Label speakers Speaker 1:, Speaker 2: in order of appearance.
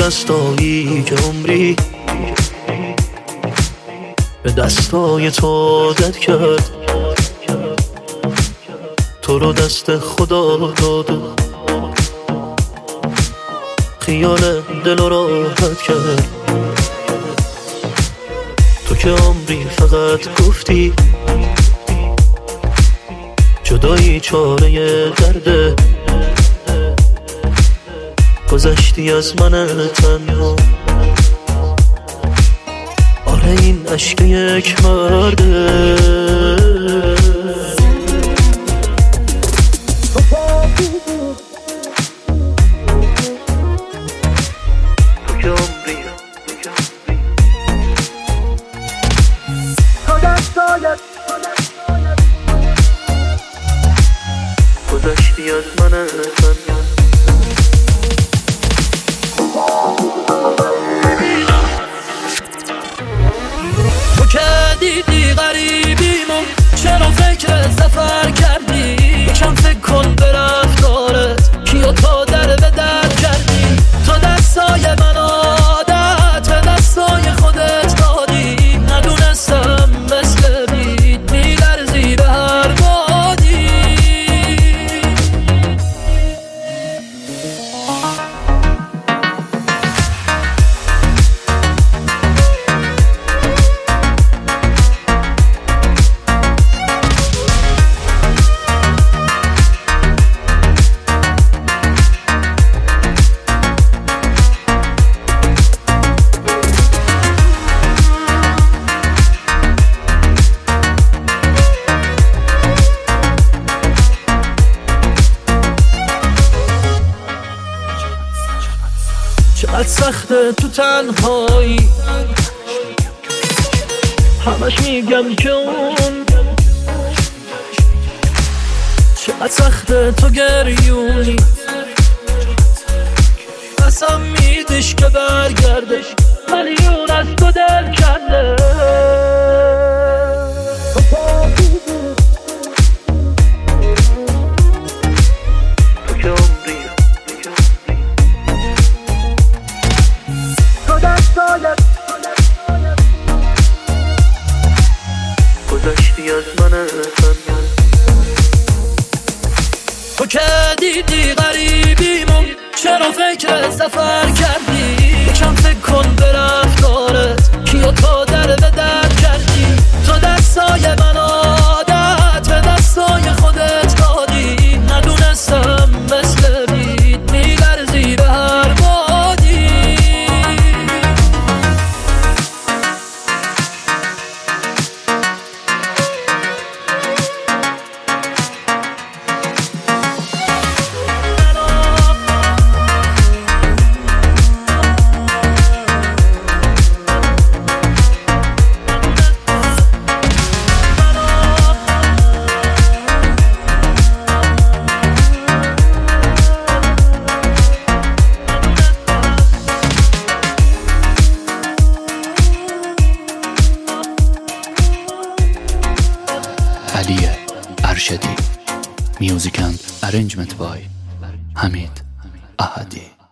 Speaker 1: دستایی که عمری به دستای تو دد کرد، تو رو دست خدا داد، خیال دل رو راحت کرد. تو که عمری فقط گفتی جدایی چاره درده، گذشتی از من تنها. آره این عشق یک مرده. تو که عمری گذشتی از من تنها.
Speaker 2: تو که دیدی غریبیمو، چرا فکر سفر کردی؟ یکم فکر کن به رفتارت، کیو تو در به در کردی؟ تو دستای من عادت به دستای خودت دادی، ندونستم مثل بید میلرزی به هر بادی. چقدر سخته تو تنهایی، همش میگم که اون. چقدر سخته تو گریونی، قسم میدیش که برگردش، میلیون از تو دل کنده.
Speaker 1: تو که عمری گذشتی از من تنها.
Speaker 2: تو که دیدی غریبیمو، چرا فکر سفر کردی؟ یکم فکر کن به رفتارت، کیو تو در به در کردی؟ تو دستای من عادت به دستای خودت دادی، ندونستم مثل بید میلرزی به هر بادی.
Speaker 3: علی ارشدی. Music and arrangement by حمید احدی.